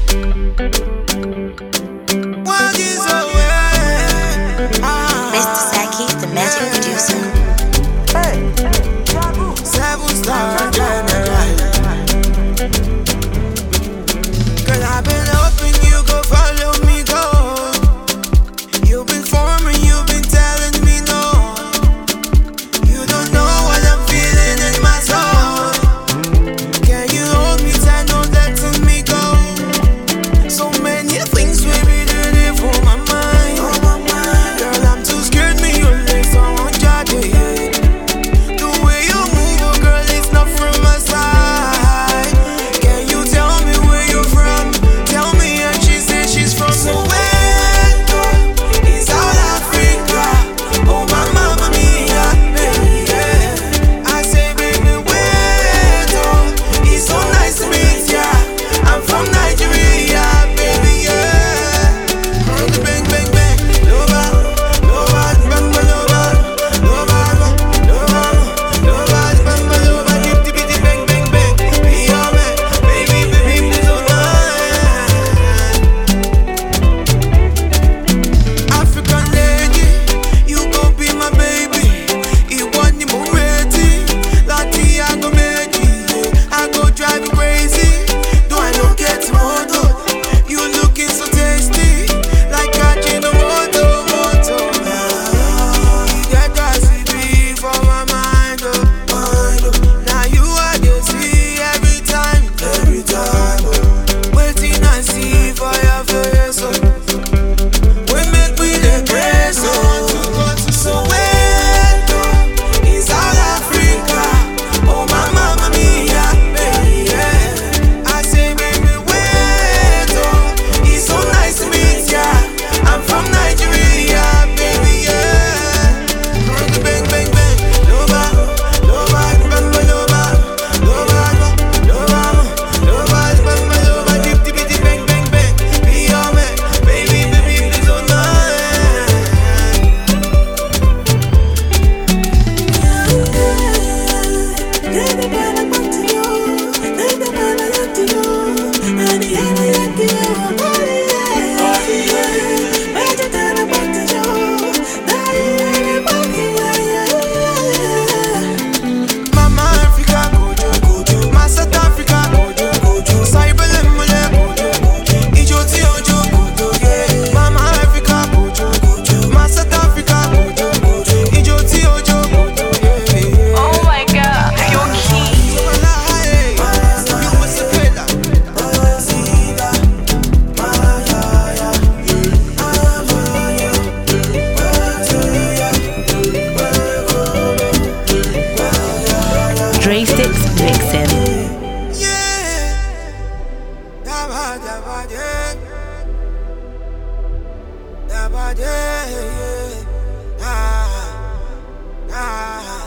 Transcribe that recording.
Mr. Saki, the magic producer. Seven-star general. Girl, I've been hoping you go follow me, go. You've been forming, you've been telling me no. You don't know what I'm feeling in my soul. Can you hold me tight, not letting me go? So many things we be doing for my mind. Girl, I'm too scared, me your legs, I won't judge it. The way you move, oh girl, it's not from my side. Can you tell me where you're from? Tell me, and she said she's from Soweto, in South Africa. Oh my mamma mia, baby, yeah. I say, baby, wait, oh, it's so nice to meet ya. I'm from Nigeria, baby, yeah. Bang, bang, bang, loba, loba, bamba, loba, loba, loba, loba, bamba, loba, dip, dip, dip, bang, bang, bang. Be your man, baby, baby, please don't mind. African lady, you gon' be my baby. Iwọ ni mo retí, láti aago méjì, I go drive you crazy. Though I don't get moto, you looking so tasty, like Ajinomoto, moto. You get that CB for my mind, oh, mind, oh. Now you I dey see every time, oh. Waiting I see for your face, oh. We make me the grace, oh. I want to go to Soweto, in South Africa. Oh my mamma mia, baby, yeah. I say, baby, wait, oh, it's so nice to meet ya. I'm from Nigeria, baby, yeah. Bang, bang, bang, loba, loba, bamba, loba, loba, loba, loba, bamba, loba, dip, dip, dip, bang, bang, bang. Be your man, baby, baby, please don't mind. Mama Africa, gojo, gojo. Ma South Africa, gojo, gojo. Saibele mule, gojo, gojo. Ijo ti ojo, gojo, yeah. Mama Africa, gojo, gojo. Ma South Africa, gojo, gojo. Ijo ti ojo, gojo, yeah. Oh my god, you're key. Wala, hey. You was a fella. Dre Sticks Mixin'. Yeah. Daba, daba, yeah. Daba, yeah, yeah. Ah, ah.